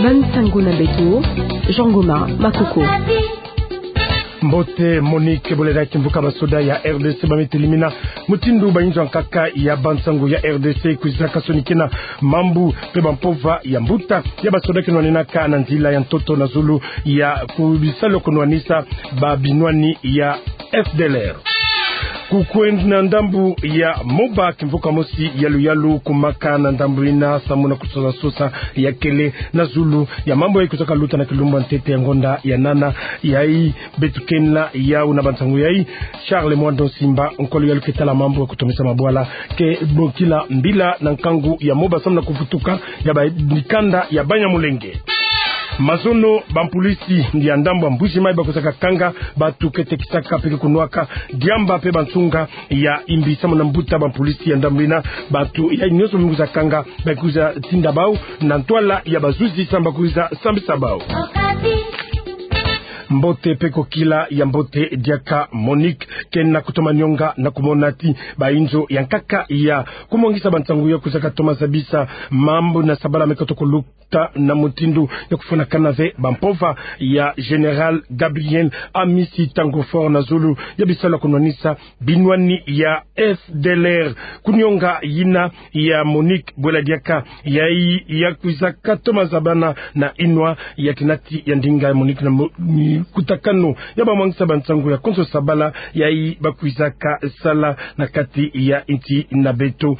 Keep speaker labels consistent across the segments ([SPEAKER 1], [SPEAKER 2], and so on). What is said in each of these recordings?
[SPEAKER 1] Bansango na Beto, Jean Goma, Makoko.
[SPEAKER 2] Mbote Monique Boleda Kimvuka basoda ya RDC bametelimina mutindu bayinzo nkaka ya Bansango ya RDC kuzaka sonikena mambu pe bampova ya mbuta ya basoda kinwanenaka na nzila ya ntoto na zulu ya kubisalo kunwanisa babinwani ya FDLR. Kukwenda ndambu ya Moba Kimvuka Mosi yalu kumaka na ndambu ina samuna kusoza sosa ya kele na zulu ya mambo ya kutoka luta na kilumba ntete ya ngonda ya nana ya hii betukena ya unabansangu ya hii Charles Mwando Simba nkolo yalu ketala mambo ya kutomisa mabwala ke bokila mbila na nkangu ya Moba samuna kufutuka ya nikanda ya banya mulenge. Mazono bampolisi ndiya ndambo mbuji mai bakosaka kanga batu kete kisaka peke kunwaka diamba pe bantunga ya imbi sama na mbuta bampolisi ya ndambina batu ya inyoso munguza kanga bakuza tinda bau na ntwala ya bazuzi samba kuza sambisa bau. Mbote peko kila ya mbote diaka Monique kena kutoma nyonga na kumonati bainzo ya nkaka ya kumongisa Bansango ya kusaka toma zabisa mambo na sabala mekotoko lukta na mutindu ya kufuna kanave bampova ya General Gabriel Amisi Tangofort na zulu ya bisala kunwanisa binwani ya FDLR kunyonga yina ya Monique Bwela diaka ya kusaka toma zabana na inwa ya kinati ya ndinga ya Monique na kutakano ya bamwangisa Bansango ya konso sabala ya hii bakuizaka sala na kati ya inti na beto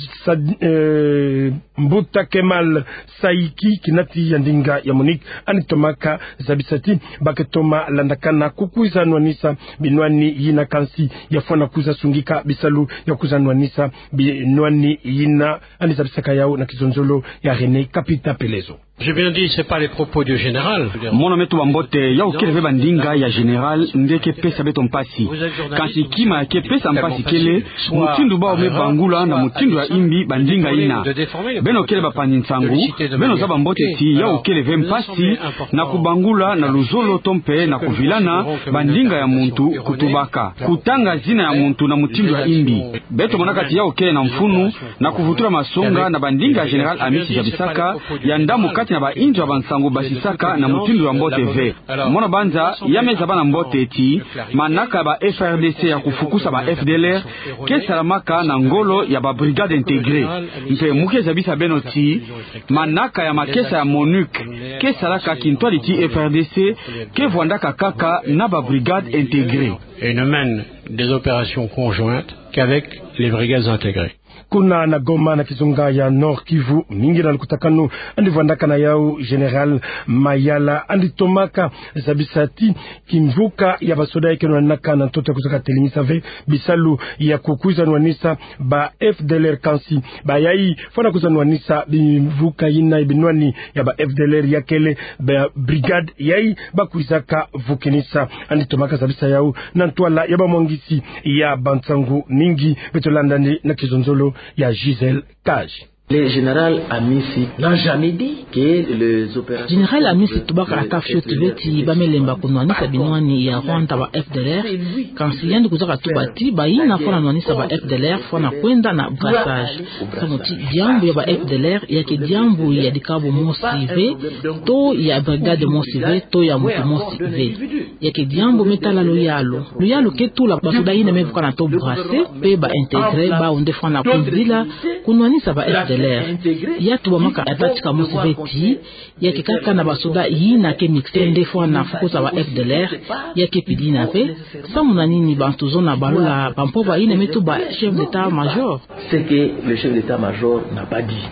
[SPEAKER 2] Mbuta Kemal Saiki kinati ya ndinga ya Monique anitomaka zabisati baketoma landakana kukuiza nwanisa binwani yina kansi ya fwana kuza sungika bisalu ya kuza nwanisa binwani yina anizabisaka yao na kizonzolo ya René Kapita Pelezo.
[SPEAKER 3] J'ai bien dit, c'est pas les propos du général.
[SPEAKER 4] Mona metu bambote ya ukele bandinga ya général ndeke pesa beto mpasi. Kansi kima ke pesa mpasi kele mutindu ba ome bangula na mutindu ya imbi bandinga ina. Beno kele bapani nsangu, beno za bambote ti ya ukele mpasi na kubangula na luzolo tompe na kuvilana bandinga ya muntu kutubaka. Kutanga zina ya muntu na mutindu ya imbi. Beto monaka ti ya ukele na mfunu na kuvutura masonga na bandinga ya général Amisi Jabisaka ya ndamu kati na ba injo Bansango basisaka na mutindu wa mbote ve. Mona banza ya meza bana mbote ti manaka ba FRDC ya kufukusa ba FDLR ke salamaka na ngolo ya ba brigade intégrée. Mpe mukeza bisa beno ti manaka ya makesa ya MONUC ke salaka kintwali ti FRDC ke vwandaka kaka na ba brigade intégrée.
[SPEAKER 3] Et ne mène des opérations conjointes qu'avec les brigades intégrées.
[SPEAKER 2] Kuna na Goma na Kizunga ya Nord Kivu mingi na kutakano andi vandaka na yao General Mayala andi tomaka zabisati kimvuka ya basoda yake nwanaka na ntoto kusaka telimisa ve bisalu ya kukuza nwanisa ba FDLR kansi ba yai fana kuza nwanisa bimvuka yina ibinwani ya ba FDLR yakele ba brigade yai bakuizaka vukinisa andi tomaka zabisa yao na ntwala ya ba mwangisi ya Bansango ningi betolandani na kizonzolo ya Gisèle Cage.
[SPEAKER 5] Le général Amisi n'a jamais dit que les opérations...
[SPEAKER 6] Général Amisi Tubaka Akafio Tibeti Bamelemba kunwanisa binwani ya Rwanda wa FDLR kansiliandi kuzaka tubati baina fona nwanisa ba FDLR fona kwenda na brassage samuti diambu ya ba FDLR yake diambu ya dikabu Mosive to ya brigade Mosive to ya mutu Mosive yake diambu metala loyalo ketula basoda ina mevuka na to brasse pe ba integre ba onde fona kunzila kunwanisa ba FDLR ya tubamaka atatika Mosiveti ya kikaka na basoda yina ke mixende fwa na fukuza wa FDLR ya ke pidina ve samuna nini bantu zona balola bampova yina metu ba chef d'état-major.
[SPEAKER 5] C'est que le chef d'état-major n'a pas dit.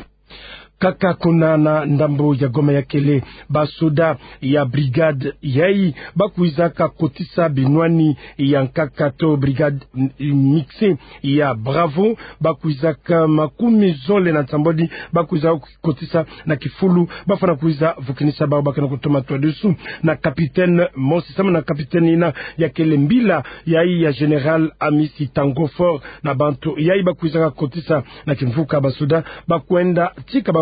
[SPEAKER 2] Kaka kuna na ndambo ya Goma ya kele basoda ya brigade yai bakuizaka kotisa binwani ya nkaka to brigade mixe ya Bravo bakuizaka makumi zole na tambodi bakuizaka kotisa na kifulu bafana kuiza vukinisa bao bakana kutoma to desu na capitaine Mosi sama na capitaine ina ya kele mbila yai ya General Amisi Tangofort na bantu yai bakuizaka kotisa na kimvuka basoda bakwenda tika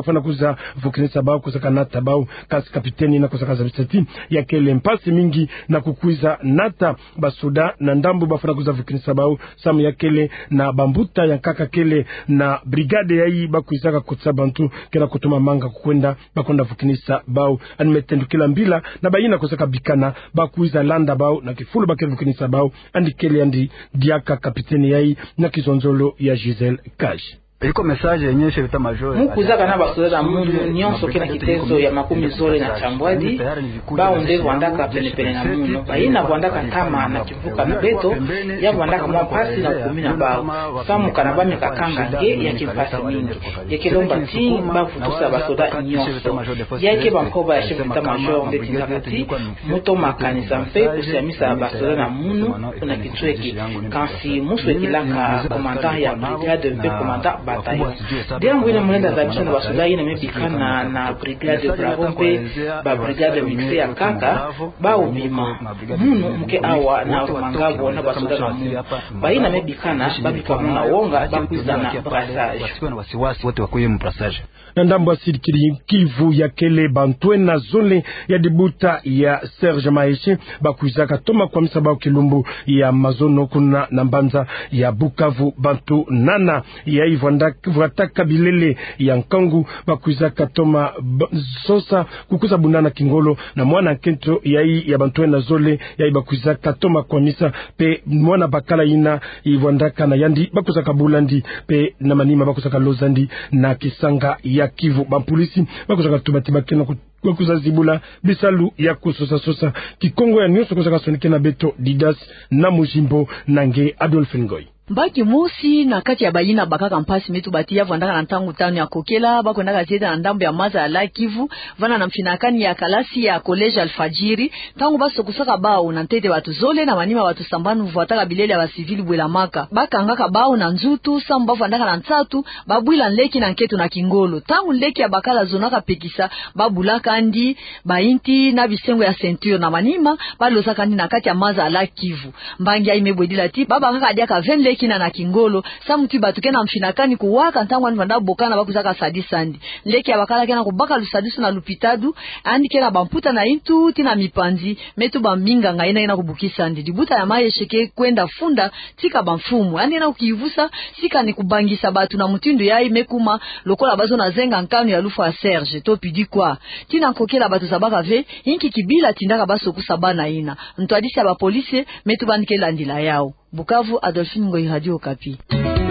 [SPEAKER 2] bafana kuza vukinisa bao kusaka nata bao kasi kapiteni na kusaka zabisati ya kele mpasi mingi na kukuiza nata basoda na ndambu bafana kuza vukinisa bao samu ya kele na bambuta ya kaka kele na brigade ya hii bakuizaka kutsa bantu kena kutuma manga kukwenda bakonda vukinisa bao animetendu kila mbila na bayina kusaka bikana bakuiza landa bao na kifulu bakele vukinisa bao andi kele andi diaka kapiteni ya hii na kizonzolo ya Giselle Kaji.
[SPEAKER 7] Iko message yenye chefta major
[SPEAKER 6] mukuzaka na basoda mundu nyonso kena kitezo ya makumi zole na chambwadi ba onde Rwandaka pene na muno baina Rwandaka tama na kivuka na beto ya Rwandaka mwa pasi na kumina bao samu kanaba mikakanga nge ya kipasi mingi yekilomba ti ba futusa basoda nyonso yake bankoba ya chefta major ndeti ndakati muto makanisa mpe kusiamisa basoda na muno kuna kitweki kansi muso ekilaka komanda ya brigade mpe komanda batayo diangu ina mulenda za mchana basoda ina mebikana na brigade bravo mpe ba brigade mixe ya kaka ba ubima muno mke awa na rumangabo na basoda na muno ba ina mebikana babika muna wonga bakuzana brassage
[SPEAKER 7] wote wakuye mbrassage
[SPEAKER 2] na ndambo asirikiri Kivu ya kele bantwe na zone ya dibuta ya Serge Maeshe bakuizaka toma kwa misaba kilumbu ya mazono kuna na mbanza ya Bukavu bantu nana ya Ivwataka bilele ya Nkangu bakuizaka toma sosa kukuza bunana kingolo na mwana kento ya hii ya bantwe na zole ya ibakuizaka toma kwa misa pe mwana bakala ina Ivwandaka na yandi bakuzaka bulandi pe na manima bakuzaka lozandi na Kisanga ya Kivu bampolisi bakuzaka tubatiba kena kuzazibula bisalu ya kusosa kikongo ya nyoso kozaka sonike na beto Didas na Mujimbo nange Adolphe Ngoy
[SPEAKER 8] Mbaki mosi na kati ya bayina bakaka mpasi metu batia Vwandaka na ntangu tano ya kokela bako ndaka zeta na ndambo ya maza ya Kivu vana na mfinakani ya kalasi ya college Alfajiri tangu baso kusaka bao na ntete watu zole na manima watu sambanu Vwataka bilele ya basivili bwela maka baka ngaka bao na nzutu samba Vwandaka na ntatu babwila nleki na nketu na kingolo tangu nleki ya bakala zonaka pekisa babulaka andi bainti na bisengo ya ceinture na manima balosaka ndi na kati ya maza ya Kivu mbangi ya imebwedila ti baba ngaka adiaka 20 kina na kingolo samuti batuke na mfinakani kuwaka ntangwa nvanda bokana bakuzaka sadi sandi leki abakala kena kubaka lusadisu na lupitadu andi kena bamputa na intu tina mipanzi metu baminga ngaina ina kubukisa ndi dibuta ya maye sheke kwenda funda tika bamfumu andi na ukivusa sika ni kubangisa batu na mutindo yai mekuma lokola bazo na zenga nkanu ya lufu ya Serge topidi kwa tina nkokela batu zabaka ve inki kibila tindaka baso kusabana ina ntwadisi ba police metu bandikela ndila yao Bukavu, Adolphine Ngoy, Radio Okapi.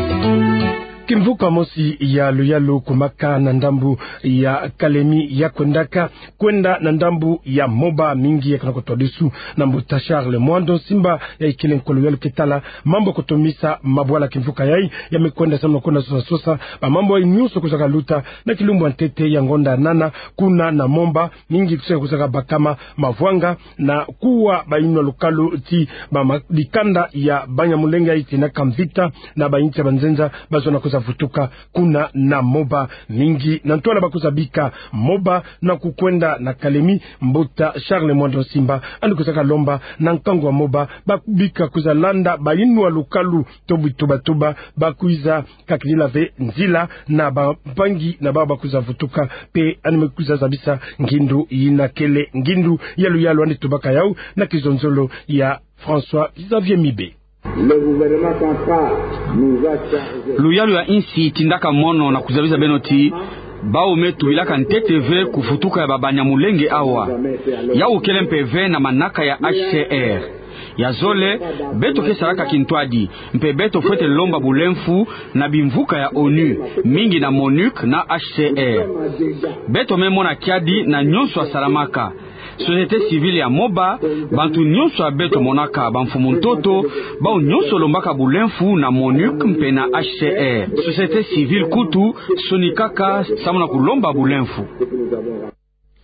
[SPEAKER 2] Kimvuka mosi ya Luyalo kumaka na ndambu ya Kalemi ya kwenda na ndambu ya Moba mingi ya kanakotodisu na mbuta Charles Mwando Simba ya ikile nkolo ya Kitala mambo kutumisa mabwala kimvuka yai ya mekwenda sana kuna sosa ba mambo ya nyuso kusaka luta na kilumbu antete ya ngonda nana kuna na momba mingi kusaka bakama mavwanga na kuwa bainwa lukalu ti ba dikanda ya banya mulenga iti na kamvita na bainti ya banzenza bazo na vutuka kuna na Moba mingi na ntola bakuzabika Moba na kukwenda na Kalemi mbuta Charles Mwando Simba kusaka lomba na nkangu wa Moba bakubika kuzalanda bayinu wa lukalu toba bakuiza kakilila ve nzila na bapangi na baba kuzavutuka pe animekuza zabisa ngindu yina kele ngindu yalu andi tubaka yau na kizonzolo ya François Xavier Mibe.
[SPEAKER 9] Le gouvernement central nous a chargé
[SPEAKER 4] Luyalu ya insi tindaka mono na kuzabiza benoti bao metu ilaka nteteve kufutuka ya babanya mulenge awa ya ukele mpeve na manaka ya HCR ya zole beto kesaraka kintwadi mpe beto fwete lomba bulemfu na bimvuka ya ONU mingi na MONUC na HCR beto memona kiadi na nyonso asalamaka société civile ya Moba bantu nyonso abeto monaka bamfumu ntoto bao nyonso lombaka bulemfu na MONUC mpe na HCR société civile kutu sonikaka samuna kulomba bulemfu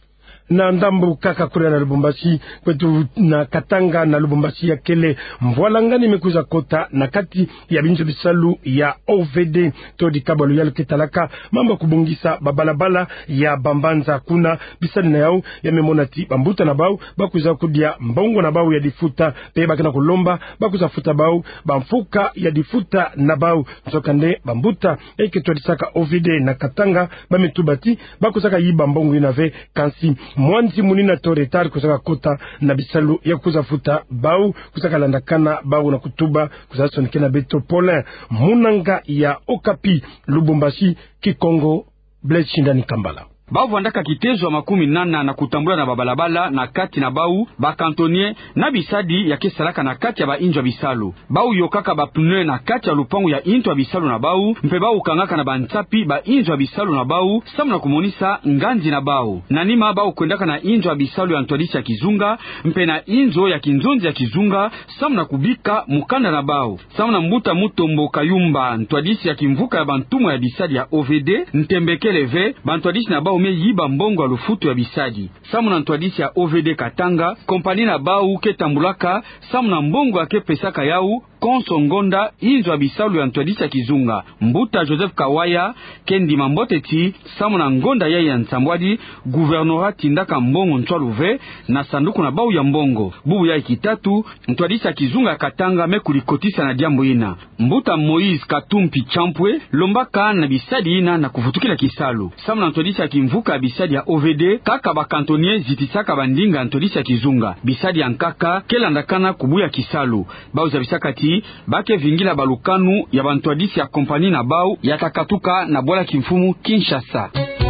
[SPEAKER 2] na ndambu kaka kule na Lubumbashi kwetu na Katanga na Lubumbashi ya kele mvwalangani mekuza kota na kati ya binjo bisalu ya OVD todi kabalu ya luketalaka mambo kubungisa babalabala ya Bambanza kuna bisali na yao ya memonati bambuta na bau bakuza kudia mbongo na bau ya difuta pe bakina kulomba bakuza futa bau bamfuka ya difuta na bau msokande bambuta eke todi saka OVD na Katanga bametubati bakusaka yiba mbongo inave kansi mwanzi munina toretari kusaka kota na bisalu ya kuza futa bau kusaka landakana bau na kutuba kusaka sonikena beto Paulin munanga ya Okapi Lubumbashi Kikongo Blechindani Kambala.
[SPEAKER 4] Bau vandaka kitezo wa 80 na kutambula na babalabala na kati na bau bakantonie na bisadi ya kesalaka na kati ya ba injwa bisalu. Bau yokaka ba pneu na kati ya lupangu ya injwa bisalu na bau mpe bau kangaka na bantsapi ba injwa bisalu na bau samuna kumonisa nganji na bau. Nanima bau kwendaka na injwa bisalu ya ntwadisi ya Kizunga mpe na injo ya Kinzonzi ya Kizunga samuna kubika mukanda na bau. Samuna mbuta mutombo kayumba ntwadisi ya kimvuka ya bantumo ya bisadi ya OVD ntembekeleve bantwadisi na bau yiba mbongo alufutu ya bisadi. Samuna ntwadisi ya OVD Katanga kompani na bau ketambulaka samuna mbongo ya kepesaka yau Konso Ngonda inzo bisalu ya ntwadisi ya Kizunga. Mbuta Joseph Kawaya kendi mamboteti samuna Ngonda ya Nsambwadi guvernora tindaka mbongo ntwaluve na sanduku na bau ya mbongo. Bubu ya ikitatu ntwadisi ya Kizunga Katanga mekulikotisa na diambo ina. Mbuta Moise Katumpi Champwe lombaka na bisadi ina na kufutukila kisalu. Samuna ntwadisi ya kimvuka bisadi ya OVD kaka bakantonie zitisaka bandinga ntwadisi ya Kizunga. Bisadi ya nkaka kelandakana kubuya kisalu. Bau za bisakati bake vingila balukanu ya bantwadisi ya kompani na bau ya takatuka na bola kimfumu Kinshasa.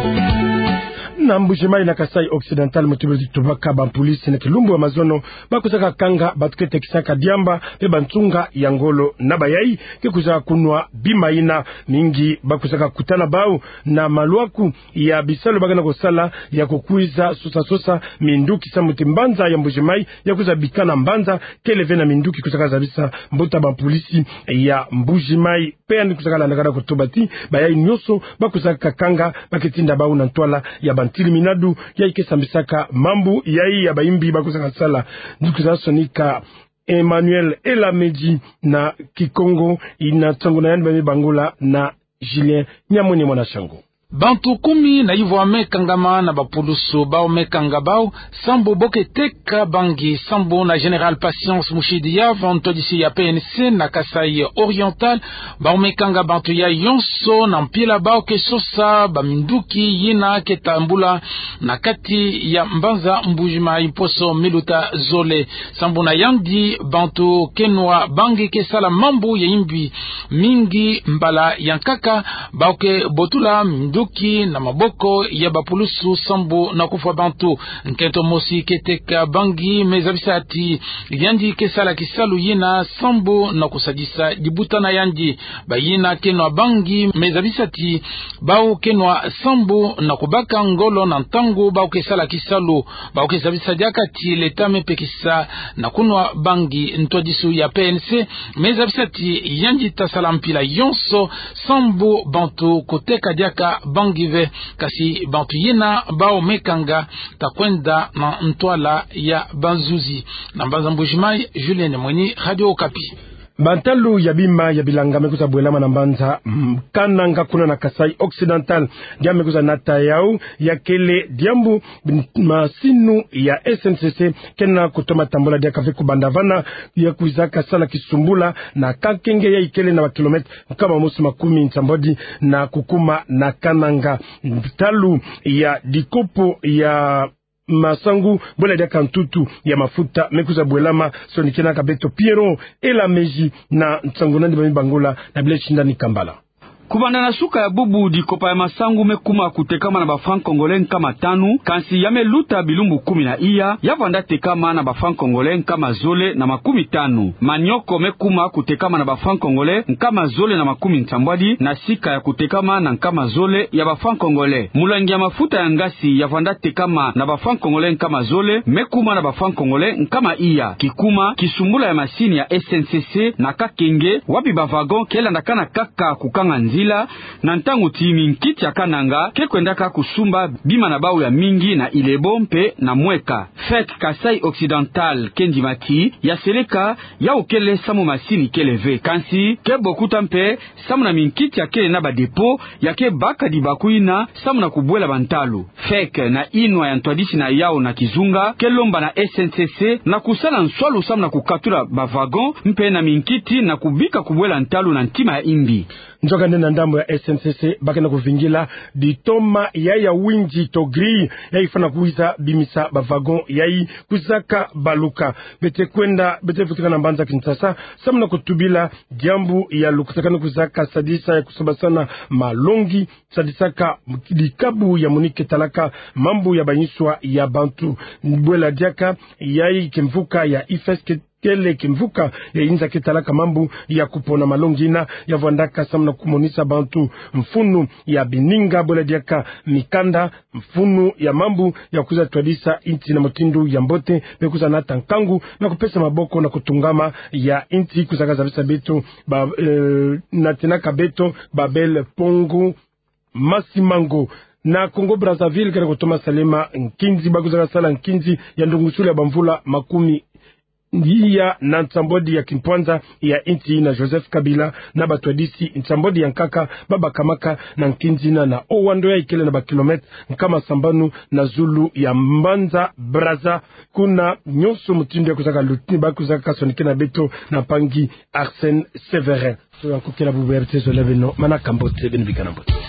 [SPEAKER 2] Na Mbujimai na Kasai Occidental mutubezi tubaka bampolisi na Kilumbu wa Mazono bakusaka kanga batukete kisaka diamba pe bantunga ya ngolo na bayai kikuza kunwa bimaina mingi bakusaka kutana bau na maluaku ya bisalu bagana kosala ya kukuiza sosa minduki samuti mbanza ya Mbujimai ya kuza bikana mbanza keleve na minduki kusaka zabisa mbuta bampolisi ya Mbujimai pe ndi kusaka landakana kutubati bayai nyoso bakusaka kanga baketinda bau na ntwala ya Tili minadu ya ikesambisaka mambu yai ya baimbi bakusaka sala ndukuza sonika Emmanuel Elameji na Kikongo inatongo na yani bangula na Julien Nyamoni Mwanashango.
[SPEAKER 10] Bantu 10 na ivo amekangama na bapulusu bao mekanga bao sambo boke teka bangi sambo na General Patience Mushidia vantodisi ya PNC na Kasai Oriental bao mekanga bantu ya yonso na mpila bao kesosa baminduki yina ketambula na kati ya Mbanza Mbujimai Poso Miluta Zole sambo na yandi bantu kenwa bangi kesala mambu ya imbi mingi mbala yankaka bao ke botula minduki na maboko ya bapulusu sambu na kufa bantu nkento mosi keteka bangi mezabisati yandi kesala kisalu yina sambu na kusadisa dibuta na yandi bayina kenwa bangi mezabisati bao kenwa sambu na kubaka ngolo na ntangu bao kesala kisalu bao kesabisa jakati letame pekisa na kunwa bangi ntodisu ya PNC mezabisati yandi tasala mpila yonso sambu bantu koteka jaka bangive kasi bantu yena bao mekanga takwenda na ntwala ya Banzuzi na Mbanza Mbujimai. Julien Mweni, Radio Okapi.
[SPEAKER 2] Bantalu ya bima ya bilanga mekuza bwelama na Mbanza Kananga kuna na Kasai Occidental dia mekuza nata yao ya kele diambu masinu ya SNCC kena kutoma tambola dia kafe kubandavana ya kuizaka sana kisumbula na kakenge ya ikele na wakilometre kama mosi 10 nsambodi na kukuma na Kananga. Talu ya dikopo ya Masangu bola dia kantutu ya mafuta mekuza bwelama sonikena kabeto Piero Elameji na Ntsangona ndi Bangola na Blechindani Kambala.
[SPEAKER 4] Kubanda na suka ya bubu dikopa ya Masangu mekuma kutekama na bafran Kongolen kama 5 kansi yame luta bilumbu 10 na iya yavanda tekama na bafran Kongolen kama Zole na 15 Manyoko mekuma kutekama na bafran Kongolen kama Zole na 10 Nsambwadi na sika ya kutekama na kama Zole ya bafran Kongolen. Mulangi ya mafuta ya ngasi yavanda tekama na bafran Kongolen kama Zole mekuma na bafran Kongolen kama iya Kikuma kisumbula ya masini ya SNCC na Kakenge wapi bavagon kela ndakana kaka kukanga nzila na ntango ti minkiti ya kananga ke kwendaka kusumba bima na bao ya mingi na Ilebo mpe na Mweka. FEC Kasai Occidental kendimati ya seleka ya okele samu masini keleve kansi ke bokuta mpe samu na minkiti ya kele na badepo ya ke baka di bakuina samu na kubwela bantalu. FEC na inwa ya ntwadisi na yao na kizunga ke lomba na SNCC na kusala nswalu samu na kukatula bavagon mpe na minkiti na kubika kubwela ntalu na ntima ya imbi.
[SPEAKER 2] Njoka ndena ndambo ya SNCC bakena kuvingila ditoma ya winji to gri ya ifana kuiza bimisa bavagon ya kuzaka baluka bete kwenda bete futika na mbanza Kinshasa samna kutubila diambu ya lukutakana kuzaka sadisa ya kusabasana malongi sadisaka likabu ya Monique Talaka mambu ya banyiswa ya Bantu Mbwela diaka ya kimvuka ya ifeske kele kimvuka ya inza Kitalaka mambu ya kupona malongina ya vandaka samna kumonisa Bantu mfunu ya bininga bole diaka mikanda mfunu ya mambu ya kuza twadisa inti na motindu ya mbote pekuza na tankangu na kupesa maboko na kutungama ya inti kuzakaza bisa beto na tenaka beto Babel Pongo Masimango na Kongo Brazzaville kare kutoma salema nkinzi baguzaka sala nkinzi ya ndungusule ya bamvula makumi ndiya na nsambodi ya Kimpwanza ya inti na Joseph Kabila na batwadisi nsambodi ya Nkaka baba kamaka na nkinzina na owando ya ikele na bakilometre nkama sambanu na Zulu ya Mbanza Braza kuna nyonso mutindo ya kuzaka lutini bakuzaka sonike na beto na pangi Arsène Severin so yankukela buberte zo leveno mana kambote benubika na mbote.